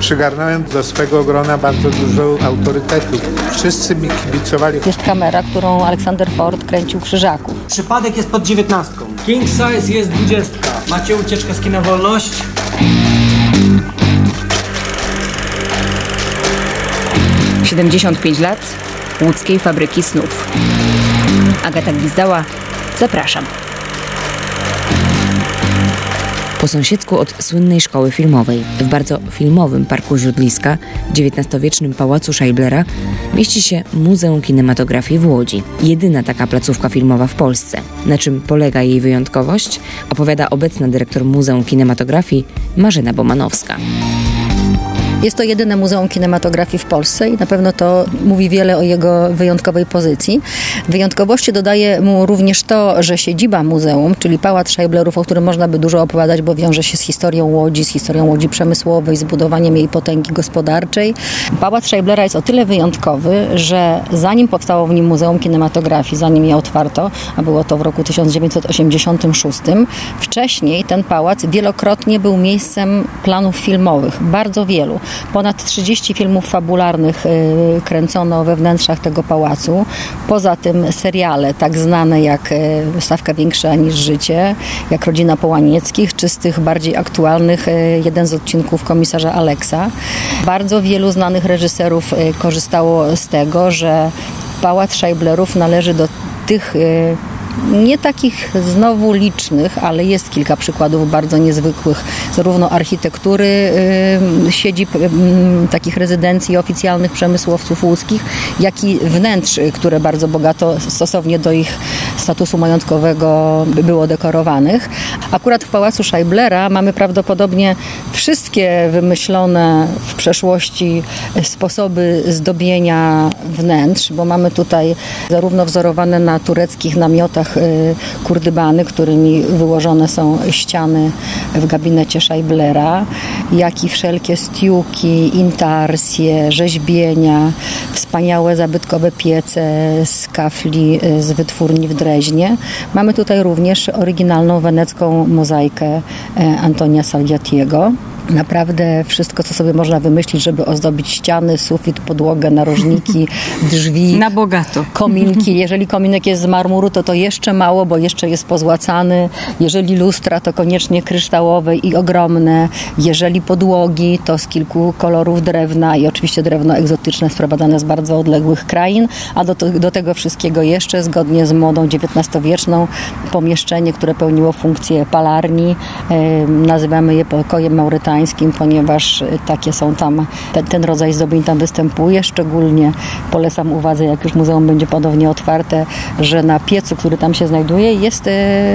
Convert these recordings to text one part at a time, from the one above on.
Przygarnąłem do swego grona bardzo dużo autorytetów. Wszyscy mi kibicowali. Jest kamera, którą Aleksander Ford kręcił Krzyżaków. Przypadek jest pod 19. King size jest 20. Macie ucieczkę z kina Wolność? – 75 lat łódzkiej fabryki snów. Agata Gwizdała, zapraszam. Po sąsiedzku od słynnej szkoły filmowej, w bardzo filmowym Parku Źródliska, w XIX-wiecznym Pałacu Scheiblera, mieści się Muzeum Kinematografii w Łodzi. Jedyna taka placówka filmowa w Polsce. Na czym polega jej wyjątkowość, opowiada obecna dyrektor Muzeum Kinematografii Marzena Bomanowska. Jest to jedyne muzeum kinematografii w Polsce i na pewno to mówi wiele o jego wyjątkowej pozycji. Wyjątkowości dodaje mu również to, że siedziba muzeum, czyli Pałac Scheiblerów, o którym można by dużo opowiadać, bo wiąże się z historią Łodzi przemysłowej, z budowaniem jej potęgi gospodarczej. Pałac Scheiblera jest o tyle wyjątkowy, że zanim powstało w nim Muzeum Kinematografii, zanim je otwarto, a było to w roku 1986, wcześniej ten pałac wielokrotnie był miejscem planów filmowych, bardzo wielu. Ponad 30 filmów fabularnych kręcono we wnętrzach tego pałacu. Poza tym seriale tak znane jak Stawka większa niż życie, jak Rodzina Połanieckich, czy z tych bardziej aktualnych jeden z odcinków Komisarza Aleksa. Bardzo wielu znanych reżyserów korzystało z tego, że Pałac Scheiblerów należy do tych nie takich znowu licznych, ale jest kilka przykładów bardzo niezwykłych, zarówno architektury siedzib takich rezydencji oficjalnych przemysłowców łódzkich, jak i wnętrz, które bardzo bogato stosownie do ich statusu majątkowego było dekorowanych. Akurat w Pałacu Scheiblera mamy prawdopodobnie wszystkie wymyślone w przeszłości sposoby zdobienia wnętrz, bo mamy tutaj zarówno wzorowane na tureckich namiotach kurdybany, którymi wyłożone są ściany w gabinecie Scheiblera, jak i wszelkie stiuki, intarsje, rzeźbienia, wspaniałe zabytkowe piece z kafli z wytwórni w Dreźnie. Mamy tutaj również oryginalną wenecką mozaikę Antonia Salviatiego. Naprawdę wszystko, co sobie można wymyślić, żeby ozdobić ściany, sufit, podłogę, narożniki, drzwi. Na bogato. Kominki. Jeżeli kominek jest z marmuru, to jeszcze mało, bo jeszcze jest pozłacany. Jeżeli lustra, to koniecznie kryształowe i ogromne. Jeżeli podłogi, to z kilku kolorów drewna i oczywiście drewno egzotyczne sprowadzane z bardzo odległych krain. A do tego wszystkiego jeszcze, zgodnie z modą XIX-wieczną, pomieszczenie, które pełniło funkcję palarni. Nazywamy je pokojem maurytańskim, ponieważ takie są tam, ten rodzaj zdobień tam występuje. Szczególnie polecam uwadze, jak już muzeum będzie ponownie otwarte, że na piecu, który tam się znajduje, jest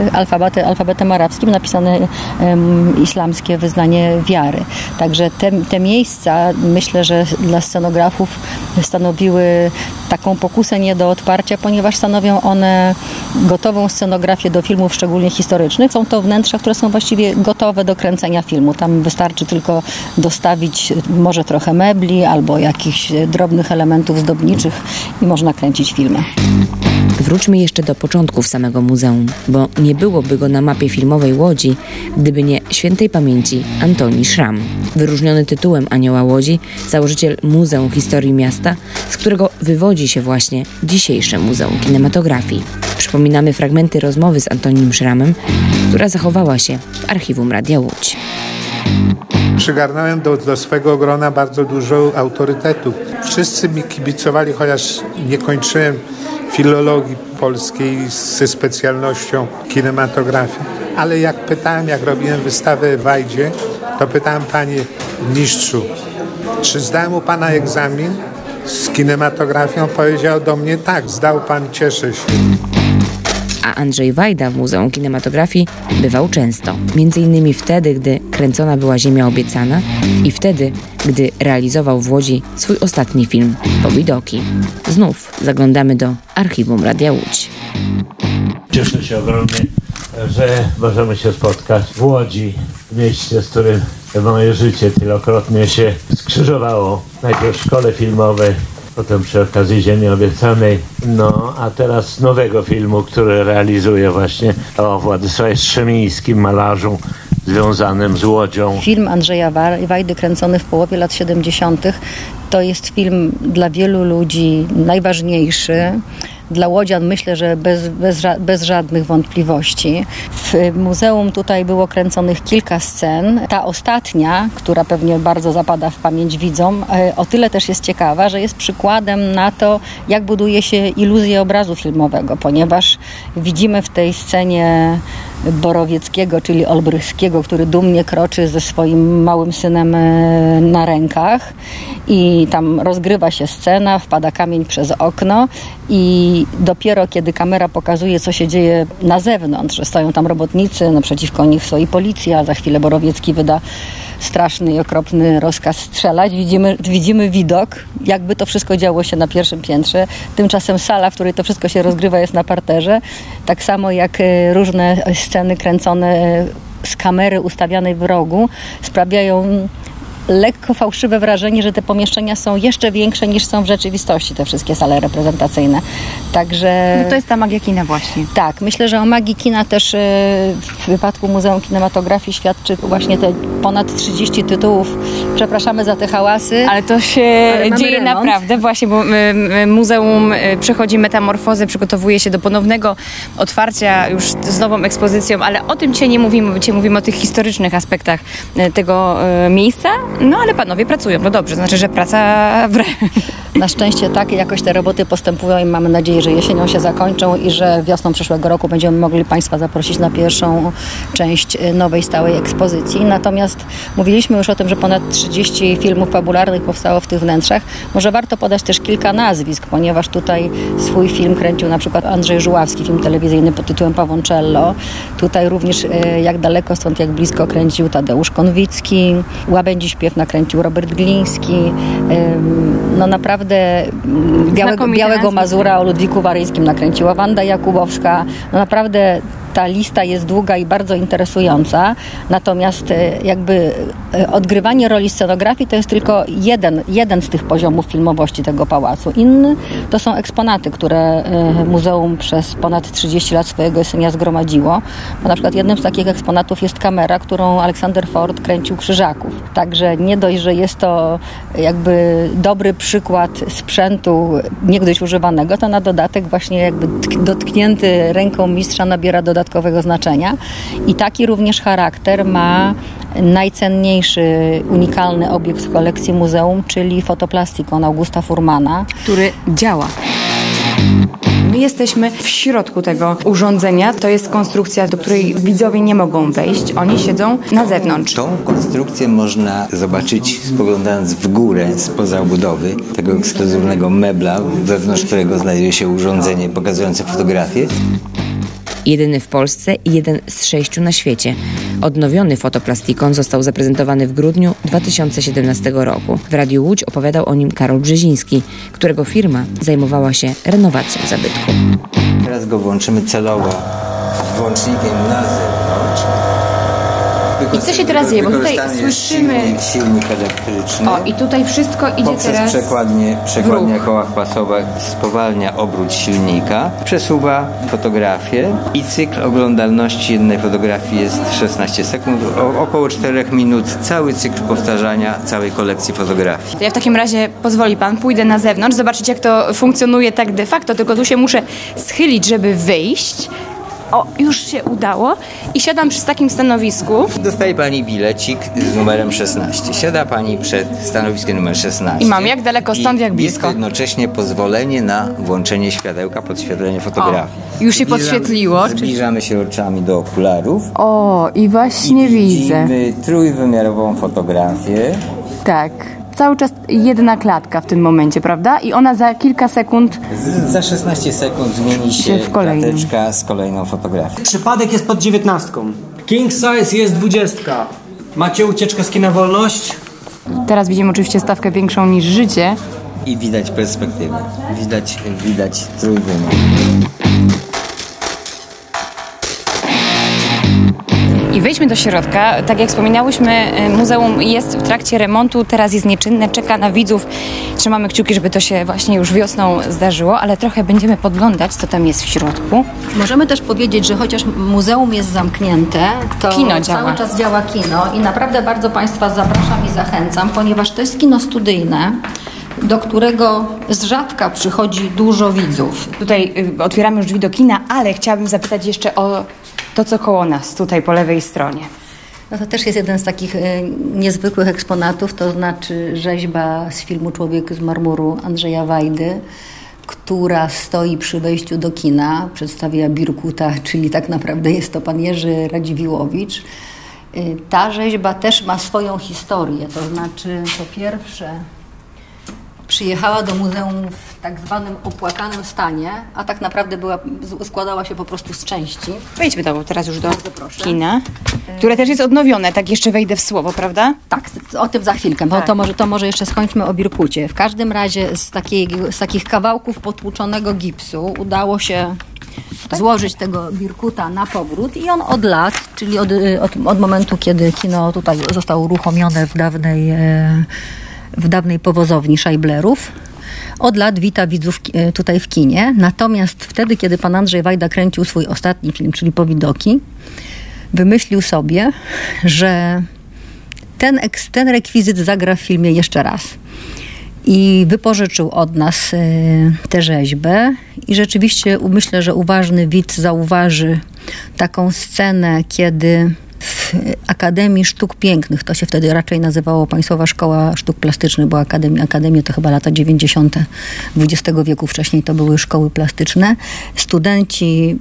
alfabetem arabskim napisane islamskie wyznanie wiary. Także te miejsca, myślę, że dla scenografów stanowiły taką pokusę nie do odparcia, ponieważ stanowią one gotową scenografię do filmów, szczególnie historycznych. Są to wnętrza, które są właściwie gotowe do kręcenia filmu. Tam wystarczy tylko dostawić może trochę mebli albo jakichś drobnych elementów zdobniczych i można kręcić filmy. Wróćmy jeszcze do początków samego muzeum, bo nie byłoby go na mapie filmowej Łodzi, gdyby nie świętej pamięci Antoni Szram. Wyróżniony tytułem Anioła Łodzi, założyciel Muzeum Historii Miasta, z którego wywodzi się właśnie dzisiejsze Muzeum Kinematografii. Przypominamy fragmenty rozmowy z Antonim Szramem, która zachowała się w archiwum Radia Łódź. Przygarnąłem do swego grona bardzo dużo autorytetów. Wszyscy mi kibicowali, chociaż nie kończyłem filologii polskiej ze specjalnością kinematografii. Ale jak pytałem, jak robiłem wystawę w Wajdzie, to pytałem: panie mistrzu, czy zdałem u pana egzamin z kinematografią? Powiedział do mnie: tak, zdał pan, cieszę się. A Andrzej Wajda w Muzeum Kinematografii bywał często. Między innymi wtedy, gdy kręcona była Ziemia obiecana i wtedy, gdy realizował w Łodzi swój ostatni film Powidoki. Znów zaglądamy do archiwum Radia Łódź. Cieszę się ogromnie, że możemy się spotkać w Łodzi, w mieście, z którym moje życie wielokrotnie się skrzyżowało. Najpierw w szkole filmowej, potem przy okazji Ziemi Obiecanej, no a teraz nowego filmu, który realizuje właśnie o Władysławie Strzemińskim, malarzu, związanym z Łodzią. Film Andrzeja Wajdy kręcony w połowie lat 70. to jest film dla wielu ludzi najważniejszy. Dla łodzian myślę, że bez żadnych wątpliwości. W muzeum tutaj było kręconych kilka scen. Ta ostatnia, która pewnie bardzo zapada w pamięć widzom, o tyle też jest ciekawa, że jest przykładem na to, jak buduje się iluzję obrazu filmowego, ponieważ widzimy w tej scenie Borowieckiego, czyli Olbrychskiego, który dumnie kroczy ze swoim małym synem na rękach i tam rozgrywa się scena, wpada kamień przez okno i dopiero kiedy kamera pokazuje, co się dzieje na zewnątrz, że stoją tam robotnicy, naprzeciwko nich stoi policja, za chwilę Borowiecki wyda straszny i okropny rozkaz strzelać. Widzimy widok, jakby to wszystko działo się na pierwszym piętrze. Tymczasem sala, w której to wszystko się rozgrywa, jest na parterze. Tak samo jak różne sceny kręcone z kamery ustawianej w rogu sprawiają lekko fałszywe wrażenie, że te pomieszczenia są jeszcze większe niż są w rzeczywistości, te wszystkie sale reprezentacyjne. Także... No to jest ta magia kina właśnie. Tak, myślę, że o magii kina też w wypadku Muzeum Kinematografii świadczy właśnie te ponad 30 tytułów. Przepraszamy za te hałasy. Ale to się dzieje naprawdę właśnie, bo muzeum przechodzi metamorfozę, przygotowuje się do ponownego otwarcia już z nową ekspozycją, ale o tym dzisiaj nie mówimy, bo dzisiaj mówimy o tych historycznych aspektach tego miejsca. No ale panowie pracują, no dobrze, znaczy, że praca Na szczęście tak, jakoś te roboty postępują i mamy nadzieję, że jesienią się zakończą i że wiosną przyszłego roku będziemy mogli Państwa zaprosić na pierwszą część nowej stałej ekspozycji. Natomiast mówiliśmy już o tym, że ponad 30 filmów fabularnych powstało w tych wnętrzach. Może warto podać też kilka nazwisk, ponieważ tutaj swój film kręcił na przykład Andrzej Żuławski, film telewizyjny pod tytułem Pawoncello. Tutaj również jak daleko stąd, jak blisko kręcił Tadeusz Konwicki. Łabędzi śpiew nakręcił Robert Gliński. No naprawdę Białego Mazura o Ludwiku Waryńskim nakręciła Wanda Jakubowska. No naprawdę ta lista jest długa i bardzo interesująca. Natomiast jakby odgrywanie roli scenografii to jest tylko jeden z tych poziomów filmowości tego pałacu. Inny to są eksponaty, które muzeum przez ponad 30 lat swojego istnienia zgromadziło. Bo na przykład jednym z takich eksponatów jest kamera, którą Aleksander Ford kręcił Krzyżaków. Także nie dość, że jest to jakby dobry przykład sprzętu niegdyś używanego, to na dodatek właśnie jakby dotknięty ręką mistrza nabiera dodatkowego znaczenia. I taki również charakter ma najcenniejszy, unikalny obiekt w kolekcji muzeum, czyli fotoplastikon Augusta Furmana, który działa. My jesteśmy w środku tego urządzenia. To jest konstrukcja, do której widzowie nie mogą wejść. Oni siedzą na zewnątrz. Tą konstrukcję można zobaczyć, spoglądając w górę spoza obudowy tego ekskluzywnego mebla, wewnątrz którego znajduje się urządzenie pokazujące fotografię. Jedyny w Polsce i jeden z 6 na świecie. Odnowiony fotoplastikon został zaprezentowany w grudniu 2017 roku. W Radiu Łódź opowiadał o nim Karol Brzeziński, którego firma zajmowała się renowacją zabytku. Teraz go włączymy celowo włącznikiem na zewnątrz. I co się teraz dzieje? Bo tutaj słyszymy silnik elektryczny. O, i tutaj wszystko idzie poprzez teraz przekładnię kołach pasowych spowalnia obrót silnika, przesuwa fotografię i cykl oglądalności jednej fotografii jest 16 sekund, około 4 minut cały cykl powtarzania całej kolekcji fotografii. To ja w takim razie, pozwoli pan, pójdę na zewnątrz, zobaczyć jak to funkcjonuje tak de facto, tylko tu się muszę schylić, żeby wyjść. O, już się udało i siadam przy takim stanowisku. Dostaje pani bilecik z numerem 16. Siada pani przed stanowiskiem numer 16. I mam jak daleko stąd, jak blisko. Jednocześnie pozwolenie na włączenie światełka, podświetlenie fotografii. O, już się podświetliło. Zbliżamy się oczami do okularów. O, i właśnie widzę. Widzimy trójwymiarową fotografię. Tak. Cały czas jedna klatka w tym momencie, prawda? I ona za kilka sekund... Za 16 sekund zmieni się klateczka z kolejną fotografią. Przypadek jest pod 19. King size jest 20. Macie ucieczkę z kina Wolność? Teraz widzimy oczywiście stawkę większą niż życie. I widać perspektywę. Widać trójwymiar. I wejdźmy do środka. Tak jak wspominałyśmy, muzeum jest w trakcie remontu, teraz jest nieczynne, czeka na widzów. Trzymamy kciuki, żeby to się właśnie już wiosną zdarzyło, ale trochę będziemy podglądać, co tam jest w środku. Możemy też powiedzieć, że chociaż muzeum jest zamknięte, to kino działa. Cały czas działa kino i naprawdę bardzo Państwa zapraszam i zachęcam, ponieważ to jest kino studyjne, do którego z rzadka przychodzi dużo widzów. Tutaj otwieramy już drzwi do kina, ale chciałabym zapytać jeszcze o to, co koło nas, tutaj po lewej stronie. No to też jest jeden z takich niezwykłych eksponatów, to znaczy rzeźba z filmu Człowiek z marmuru Andrzeja Wajdy, która stoi przy wejściu do kina, przedstawia Birkuta, czyli tak naprawdę jest to pan Jerzy Radziwiłłowicz. Ta rzeźba też ma swoją historię, to znaczy po pierwsze przyjechała do muzeum w tak zwanym opłakanym stanie, a tak naprawdę składała się po prostu z części. Wejdźmy teraz już do kina, które też jest odnowione, tak jeszcze wejdę w słowo, prawda? Tak, o tym za chwilkę, bo to może jeszcze skończmy o Birkucie. W każdym razie z takich kawałków potłuczonego gipsu udało się złożyć tego Birkuta na powrót i on od lat, czyli od momentu, kiedy kino tutaj zostało uruchomione w dawnej powozowni Szajblerów, od lat wita widzów tutaj w kinie. Natomiast wtedy, kiedy pan Andrzej Wajda kręcił swój ostatni film, czyli Powidoki, wymyślił sobie, że ten rekwizyt zagra w filmie jeszcze raz. I wypożyczył od nas tę rzeźbę i rzeczywiście myślę, że uważny widz zauważy taką scenę, kiedy w Akademii Sztuk Pięknych, to się wtedy raczej nazywało Państwowa Szkoła Sztuk Plastycznych, bo Akademie to chyba lata 90. XX wieku, wcześniej to były szkoły plastyczne. Studenci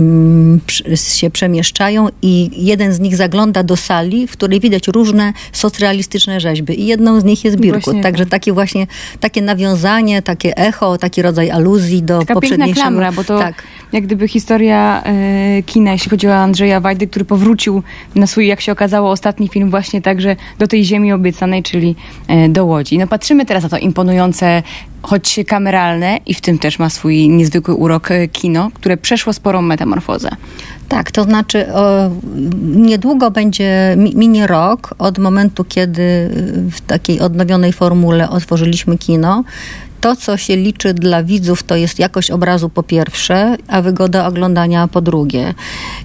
się przemieszczają i jeden z nich zagląda do sali, w której widać różne socrealistyczne rzeźby i jedną z nich jest Birkut. Także takie nawiązanie, takie echo, taki rodzaj aluzji do poprzedniejszego. Taka piękna klamra, bo to jak gdyby historia kina, jeśli chodzi o Andrzeja Wajdy, który powrócił na swój, jak się okazało, ostatni film właśnie także do tej ziemi obiecanej, czyli do Łodzi. No patrzymy teraz na to imponujące, choć kameralne i w tym też ma swój niezwykły urok kino, które przeszło sporą metamorfozę. Tak, to znaczy niedługo minie rok od momentu, kiedy w takiej odnowionej formule otworzyliśmy kino. To, co się liczy dla widzów, to jest jakość obrazu po pierwsze, a wygoda oglądania po drugie.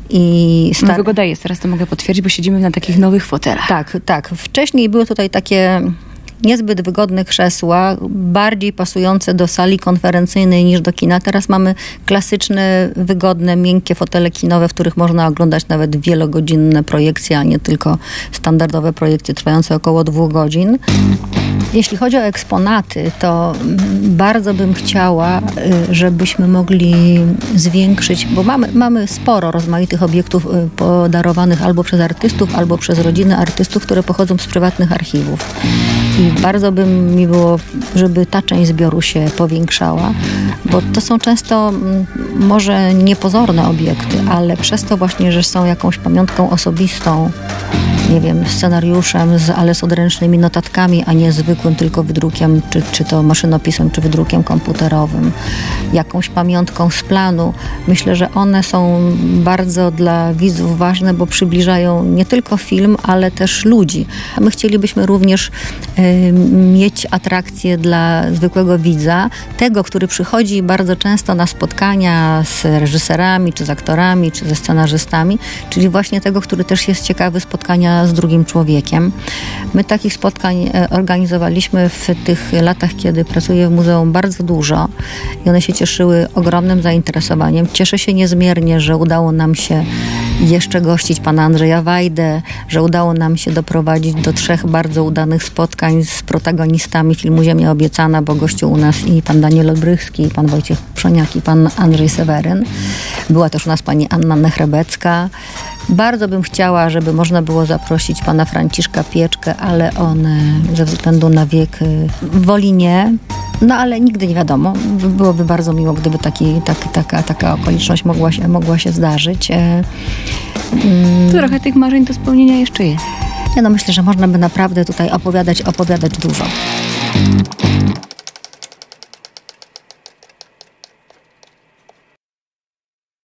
Wygoda jest, teraz to mogę potwierdzić, bo siedzimy na takich nowych fotelach. Tak. Wcześniej były tutaj takie niezbyt wygodne krzesła, bardziej pasujące do sali konferencyjnej niż do kina. Teraz mamy klasyczne, wygodne, miękkie fotele kinowe, w których można oglądać nawet wielogodzinne projekcje, a nie tylko standardowe projekcje trwające około 2 godzin. Jeśli chodzi o eksponaty, to bardzo bym chciała, żebyśmy mogli zwiększyć, bo mamy sporo rozmaitych obiektów podarowanych albo przez artystów, albo przez rodziny artystów, które pochodzą z prywatnych archiwów. I bardzo by mi było, żeby ta część zbioru się powiększała, bo to są często może niepozorne obiekty, ale przez to właśnie, że są jakąś pamiątką osobistą, nie wiem, scenariuszem, ale z odręcznymi notatkami, a nie zwykłym tylko wydrukiem, czy to maszynopisem, czy wydrukiem komputerowym, jakąś pamiątką z planu. Myślę, że one są bardzo dla widzów ważne, bo przybliżają nie tylko film, ale też ludzi. A my chcielibyśmy również mieć atrakcję dla zwykłego widza, tego, który przychodzi bardzo często na spotkania z reżyserami, czy z aktorami, czy ze scenarzystami, czyli właśnie tego, który też jest ciekawy spotkania z drugim człowiekiem. My takich spotkań organizowaliśmy w tych latach, kiedy pracuję w muzeum, bardzo dużo i one się cieszyły ogromnym zainteresowaniem. Cieszę się niezmiernie, że udało nam się jeszcze gościć pana Andrzeja Wajdę, że udało nam się doprowadzić do 3 bardzo udanych spotkań z protagonistami filmu Ziemia Obiecana, bo gościł u nas i pan Daniel Olbrychski, i pan Wojciech Przoniak, i pan Andrzej Seweryn. Była też u nas pani Anna Nechrebecka. Bardzo bym chciała, żeby można było zaprosić pana Franciszka Pieczkę, ale on ze względu na wiek woli nie. No ale nigdy nie wiadomo. Byłoby bardzo miło, gdyby taka okoliczność mogła się zdarzyć. Trochę tych marzeń do spełnienia jeszcze jest. Ja myślę, że można by naprawdę tutaj opowiadać dużo.